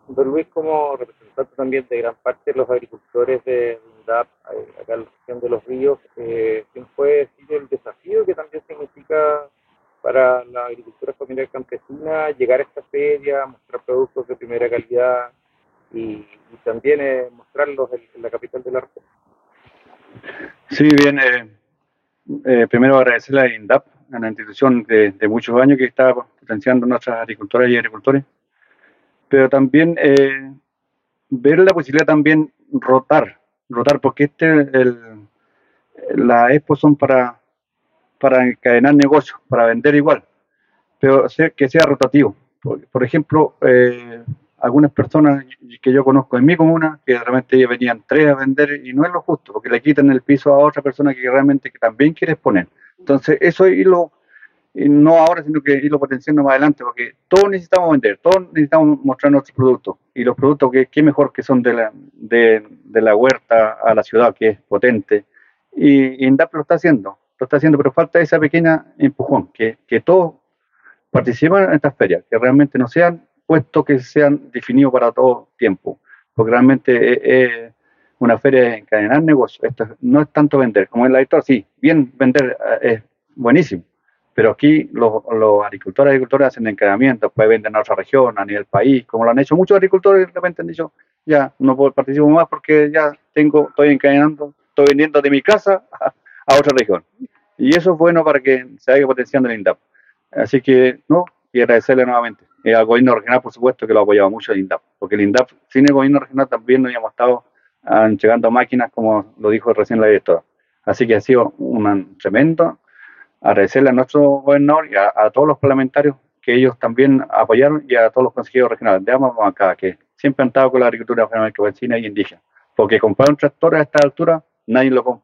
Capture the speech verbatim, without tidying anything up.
Don Luis, como representante también de gran parte de los agricultores de INDAP, eh, acá en la región de Los Ríos, eh, ¿quién puede decir el desafío que también significa para la agricultura familiar campesina llegar a esta feria, mostrar productos de primera calidad y, y también eh, mostrarlos en, en la capital de la región? Sí, bien, eh, eh, primero agradecerle a INDAP, a una institución de, de muchos años que está potenciando nuestras agricultoras y agricultores, pero también eh, ver la posibilidad también rotar, rotar, porque este, el, las expos son para, para encadenar negocios, para vender igual, pero que sea rotativo. Por, por ejemplo, eh, algunas personas que yo conozco en mi comuna, que realmente ellos venían tres a vender y no es lo justo, porque le quitan el piso a otra persona que realmente que también quiere exponer. Entonces, eso es irlo, y no ahora, sino que irlo potenciando más adelante, porque todos necesitamos vender, todos necesitamos mostrar nuestros productos, y los productos que, que mejor que son de la, de, de la huerta a la ciudad, que es potente, y, y INDAP lo está haciendo, lo está haciendo, pero falta esa pequeña empujón, que, que todos participan en estas ferias, que realmente no sean puestos que sean definidos para todo tiempo, porque realmente es, es una feria de encadenar negocios, esto no es tanto vender, como en la editor, sí, bien vender es buenísimo, pero aquí los, los agricultores y agricultores hacen encadenamientos, pues venden a otra región, a nivel país, como lo han hecho muchos agricultores, de repente han dicho, ya no puedo participar más porque ya tengo, estoy encadenando, estoy vendiendo de mi casa a, a otra región. Y eso es bueno para que se vaya potenciando el INDAP. Así que, no, y agradecerle nuevamente. Eh, al gobierno regional, por supuesto, que lo ha apoyado mucho el INDAP, porque el INDAP, sin el gobierno regional, también no habíamos estado uh, llegando máquinas, como lo dijo recién la directora. Así que ha sido un tremendo agradecerle a nuestro gobernador y a, a todos los parlamentarios que ellos también apoyaron y a todos los consejeros regionales de ambas bancadas que siempre han estado con la agricultura regional campesina y indígena. Porque comprar un tractor a esta altura, nadie lo compra.